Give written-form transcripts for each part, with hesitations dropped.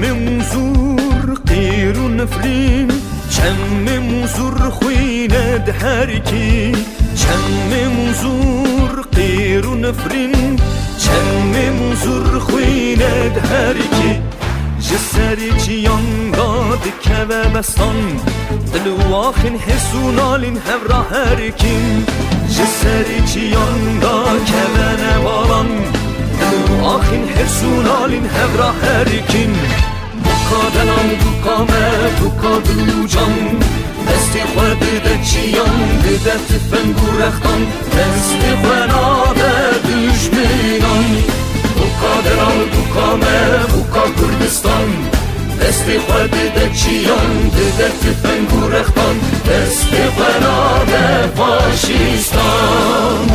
موزور قیر و نفرین چم موزور خویند هرکی چم موزور قیر و نفرین چم موزور خویند هرکی جسری چیان داد که و بستان دلواخین حسونالین هفرا هرکین جسری چیان داد که و نوالان دلواخین حسونالین هفرا هرکین بکا دلان بکا بکا دلو جان دستی خود ده چیان ده تفنگو رختان دستی خوناده دشمنان بکا دلان بکا کردستان دستی خود ده چیان ده تفنگو رختان دستی خوناده فاشیستان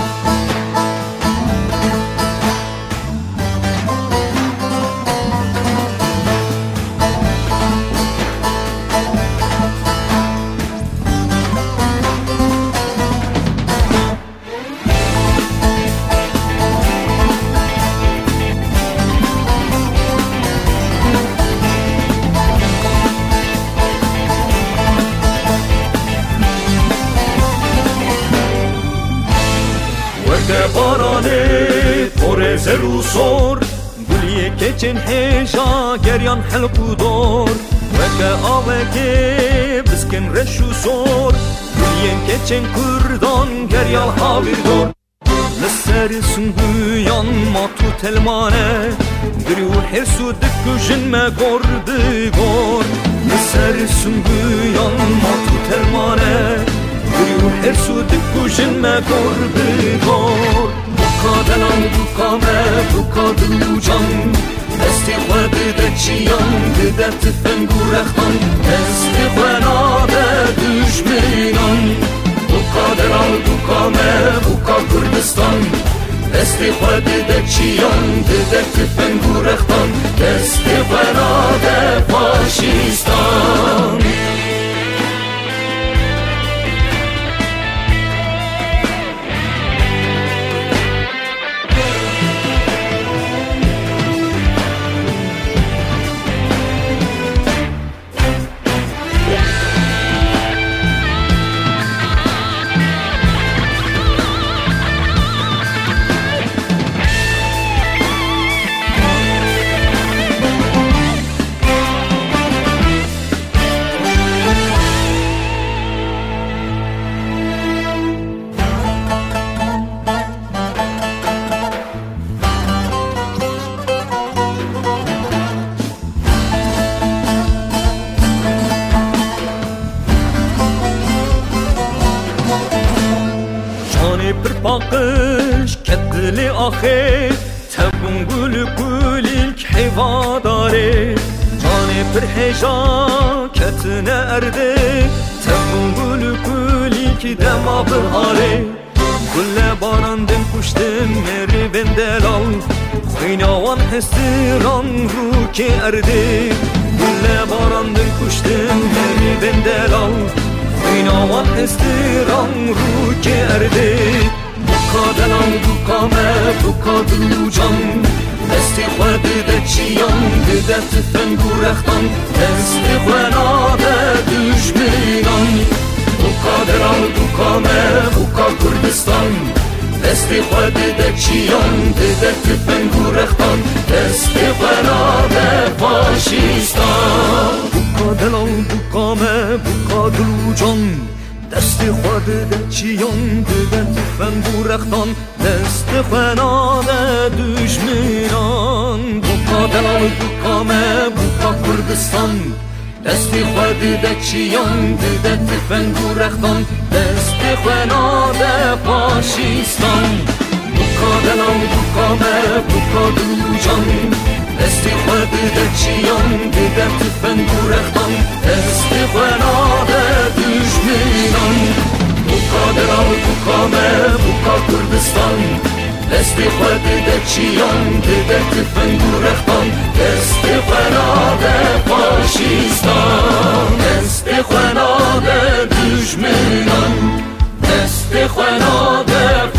بارانه پر زرو سور گلیه که چن هجا گریان حلقو دور وکه آوه که بسکن رشو سور گلیه که چن کردان گریان حاویر دور لسر سنگویان ما تو تلمانه گریو حرسو دکو جن ما گرد گور لسر سنگویان ما تو تلمانه گریو حرسو دکو جن ما گرد گور بکا دلان بکا دلو جان دستی خود ده چیان ده تفنگو رختان دستی خوناده دشمنان بکا دلان بکا کردستان دستی خود ده چیان ده تفنگو رختان دستی خوناده فاشیستان پر باقش کدلی آخه تبون گل گلی که حیوا داره جان پر هجا کتنه ارده تبون گل گلی که دما بهاره گل باراندن کشتم مری بندلال خویناوان هستیران رو که ارده گل باراندن کشتم مری بندلال خویناوان هستیران رو که ارده بکا دلان بکا دلو جان دستی خود ده چیان ده تفنگو رختان دستی خوناده دشمنان بکا دلان بکا کردستان دستی خود ده چیان ده تفنگو رختان دستی خوناده فاشیستان بکا دلان بکا دلو جان دستی خود ده چیان ده تفنگو رختان دستی خوناده دشمنان بکا دلان بکا کردستان دستی خود ده چیان ده تفنگو رختان دستی خوناده فاشیستان بکا دلان بکا دلو جان دستی خود ده چیان ده تفنگو رختان دستی خوناده دشمنان بکا دلان بکا کردستان دستی خود ده چیان ده تفنگو رختان دستی خوناده فاشیستان دستی خوناده دشمنان دستی خوناده